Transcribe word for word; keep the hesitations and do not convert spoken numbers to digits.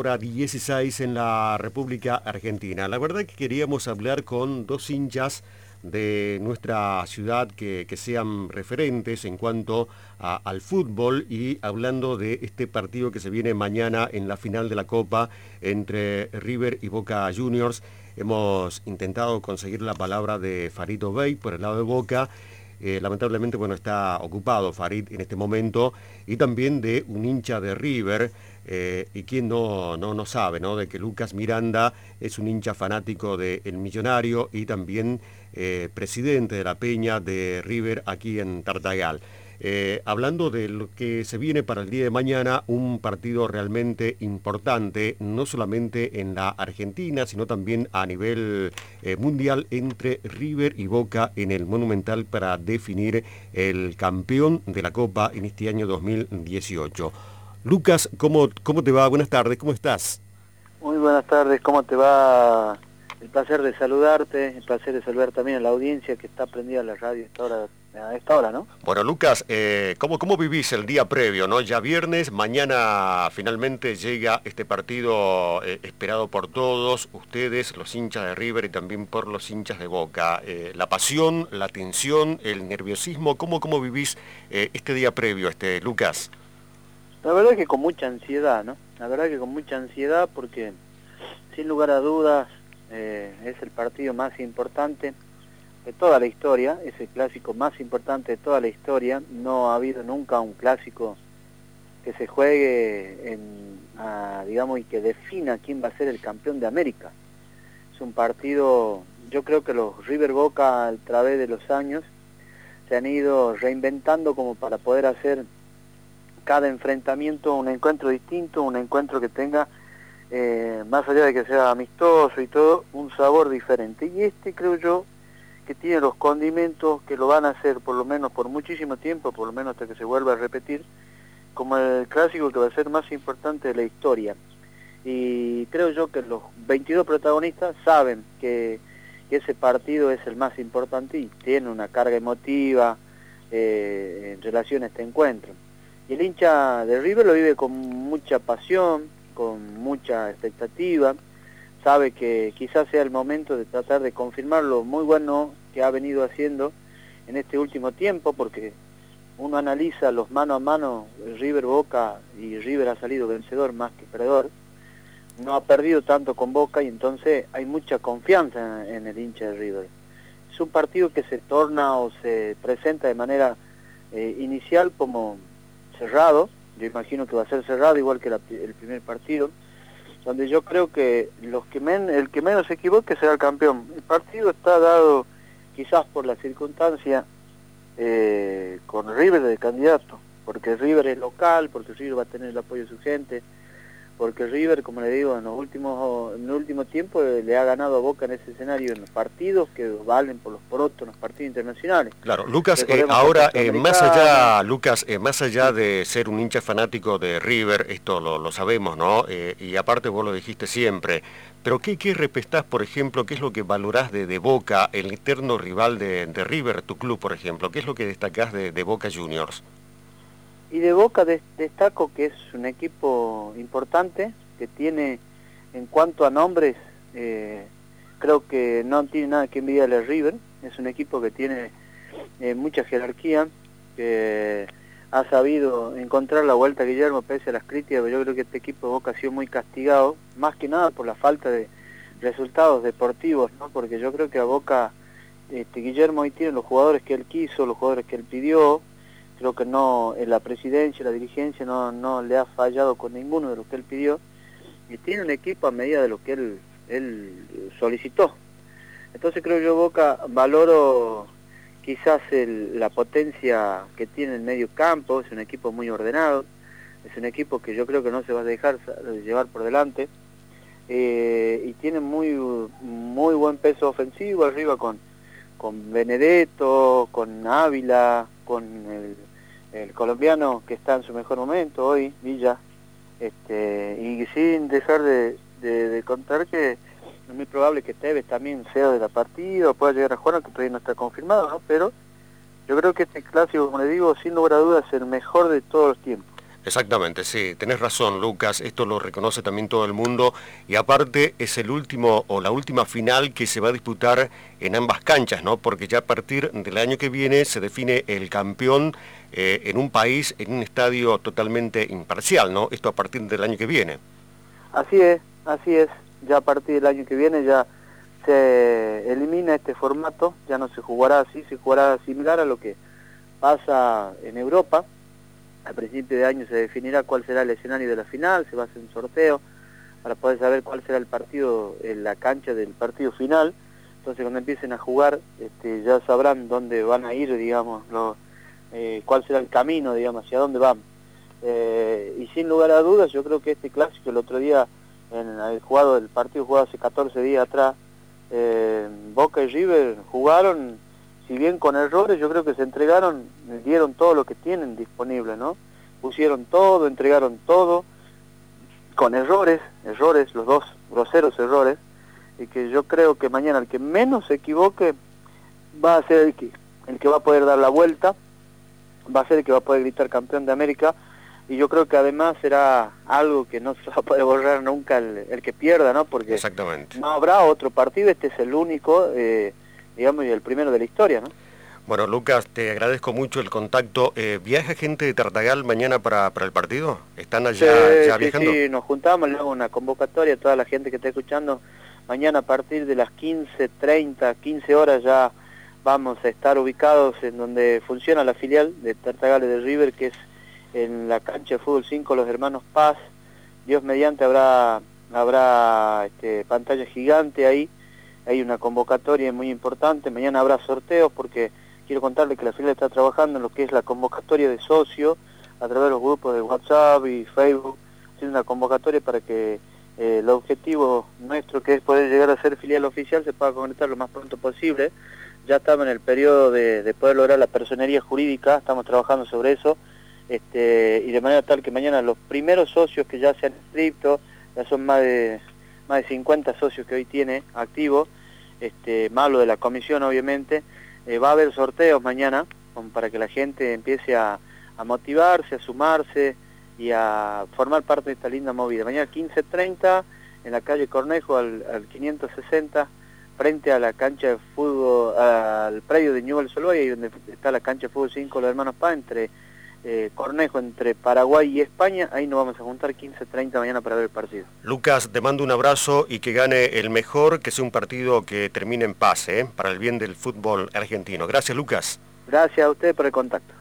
hora dieciséis en la República Argentina. La verdad que queríamos hablar con dos hinchas de nuestra ciudad que, que sean referentes en cuanto a, al fútbol, y hablando de este partido que se viene mañana en la final de la Copa entre River y Boca Juniors. Hemos intentado conseguir la palabra de Farid Obey por el lado de Boca. Eh, lamentablemente, bueno, está ocupado Farid en este momento, y también de un hincha de River, eh, y quien no, no, no sabe, ¿no?, de que Lucas Miranda es un hincha fanático del Millonario y también eh, presidente de la Peña de River aquí en Tartagal. Eh, hablando de lo que se viene para el día de mañana, un partido realmente importante, no solamente en la Argentina, sino también a nivel eh, mundial, entre River y Boca en el Monumental para definir el campeón de la Copa en este año dos mil dieciocho. Lucas, ¿cómo, cómo te va? Buenas tardes, ¿cómo estás? Muy buenas tardes, ¿cómo te va? El placer de saludarte, el placer de saludar también a la audiencia que está prendida a la radio a esta hora, a esta hora, ¿no? Bueno, Lucas, eh, ¿cómo, ¿cómo vivís el día previo, no? Ya viernes, mañana finalmente llega este partido eh, esperado por todos ustedes, los hinchas de River, y también por los hinchas de Boca. Eh, la pasión, la tensión, el nerviosismo, ¿cómo, cómo vivís eh, este día previo, este Lucas? La verdad que con mucha ansiedad, ¿no? La verdad que con mucha ansiedad porque, sin lugar a dudas, eh, es el partido más importante de toda la historia, es el clásico más importante de toda la historia. No ha habido nunca un clásico que se juegue en, a, digamos, y que defina quién va a ser el campeón de América. Es un partido, yo creo que los River Boca a través de los años se han ido reinventando como para poder hacer cada enfrentamiento un encuentro distinto, un encuentro que tenga, eh, más allá de que sea amistoso y todo, un sabor diferente. Y este creo yo que tiene los condimentos que lo van a hacer por lo menos por muchísimo tiempo, por lo menos hasta que se vuelva a repetir, como el clásico que va a ser más importante de la historia. Y creo yo que los veintidós protagonistas saben que, que ese partido es el más importante y tiene una carga emotiva eh, en relación a este encuentro. Y el hincha de River lo vive con mucha pasión, con mucha expectativa, sabe que quizás sea el momento de tratar de confirmar lo muy bueno que ha venido haciendo en este último tiempo, porque uno analiza los mano a mano, River Boca, y River ha salido vencedor más que perdedor, no ha perdido tanto con Boca, y entonces hay mucha confianza en, en el hincha de River. Es un partido que se torna o se presenta de manera eh, inicial como cerrado, yo imagino que va a ser cerrado igual que la, el primer partido, donde yo creo que los que men, el que menos se equivoque será el campeón. El partido está dado quizás por la circunstancia eh, con River de candidato, porque River es local, porque River va a tener el apoyo de su gente, porque River, como le digo, en los últimos en el último tiempo le ha ganado a Boca en ese escenario, en los partidos que valen por los porotos, en los partidos internacionales. Claro, Lucas, eh, ahora eh, más allá, Lucas, eh, más allá de ser un hincha fanático de River, esto lo, lo sabemos, ¿no? Eh, y aparte vos lo dijiste siempre, pero ¿qué, qué respetás, por ejemplo, qué es lo que valorás de, de Boca, el eterno rival de, de River, tu club, por ejemplo? ¿Qué es lo que destacás de, de Boca Juniors? Y de Boca des, destaco que es un equipo importante, que tiene, en cuanto a nombres, eh, creo que no tiene nada que envidiarle a River. Es un equipo que tiene eh, mucha jerarquía, que ha sabido encontrar la vuelta a Guillermo pese a las críticas, pero yo creo que este equipo de Boca ha sido muy castigado, más que nada por la falta de resultados deportivos, ¿no? Porque yo creo que a Boca, este, Guillermo hoy tiene los jugadores que él quiso, los jugadores que él pidió. Creo que no, en la presidencia, la dirigencia no, no le ha fallado con ninguno de los que él pidió, y tiene un equipo a medida de lo que él, él solicitó. Entonces creo yo, Boca, valoro quizás el, la potencia que tiene en medio campo, es un equipo muy ordenado, es un equipo que yo creo que no se va a dejar llevar por delante, eh, y tiene muy, muy buen peso ofensivo arriba con, con Benedetto, con Ávila, con el el colombiano que está en su mejor momento hoy, Villa, este, y sin dejar de, de, de contar que es muy probable que Tevez también sea de la partida o pueda llegar a jugar, aunque todavía no está confirmado, ¿no? Pero yo creo que este clásico, como le digo, sin lugar a dudas es el mejor de todos los tiempos. Exactamente, sí, tenés razón, Lucas, esto lo reconoce también todo el mundo y aparte es el último o la última final que se va a disputar en ambas canchas, ¿no? Porque ya a partir del año que viene se define el campeón eh, en un país, en un estadio totalmente imparcial, ¿no? Esto a partir del año que viene. Así es, así es, ya a partir del año que viene ya se elimina este formato, ya no se jugará así, se jugará similar a lo que pasa en Europa. A principio de año se definirá cuál será el escenario de la final, se va a hacer un sorteo para poder saber cuál será el partido en la cancha del partido final. Entonces cuando empiecen a jugar este, ya sabrán dónde van a ir, digamos, lo, eh, cuál será el camino, digamos, hacia dónde van. Eh, y sin lugar a dudas yo creo que este clásico el otro día, en el jugado el partido jugado hace catorce días atrás, eh, Boca y River jugaron, si bien con errores, yo creo que se entregaron, dieron todo lo que tienen disponible, ¿no? Pusieron todo, entregaron todo, con errores, errores, los dos groseros errores, y que yo creo que mañana el que menos se equivoque va a ser el que, el que va a poder dar la vuelta, va a ser el que va a poder gritar campeón de América, y yo creo que además será algo que no se va a poder borrar nunca el, el que pierda, ¿no? Porque Exactamente. no habrá otro partido, este es el único, eh, digamos, y el primero de la historia, ¿no? Bueno, Lucas, te agradezco mucho el contacto. Eh, ¿Viaja gente de Tartagal mañana para, para el partido? ¿Están allá sí, ya sí, viajando? Sí, nos juntamos, le hago una convocatoria a toda la gente que está escuchando. Mañana a partir de las quince, treinta, quince horas ya vamos a estar ubicados en donde funciona la filial de Tartagal de River, que es en la cancha de fútbol cinco Los Hermanos Paz. Dios mediante habrá, habrá este, pantalla gigante ahí. Hay una convocatoria muy importante. Mañana habrá sorteos porque quiero contarle que la filial está trabajando en lo que es la convocatoria de socios a través de los grupos de WhatsApp y Facebook, haciendo una convocatoria para que eh, el objetivo nuestro, que es poder llegar a ser filial oficial, se pueda concretar lo más pronto posible. Ya estamos en el periodo de, de poder lograr la personería jurídica, estamos trabajando sobre eso, este, y de manera tal que mañana los primeros socios que ya se han inscrito, ya son más de, más de cincuenta socios que hoy tiene activos, este, más lo de la comisión obviamente. Eh, va a haber sorteos mañana para que la gente empiece a, a motivarse, a sumarse y a formar parte de esta linda movida. Mañana quince treinta en la calle Cornejo al, al quinientos sesenta, frente a la cancha de fútbol, al predio de Newell's Old Boys, ahí donde está la cancha de fútbol cinco Los Hermanos Paz, entre eh, Cornejo, entre Paraguay y España. Ahí nos vamos a juntar quince treinta mañana para ver el partido. Lucas, te mando un abrazo y que gane el mejor, que sea un partido que termine en paz, ¿eh? Para el bien del fútbol argentino. Gracias, Lucas. Gracias a usted por el contacto.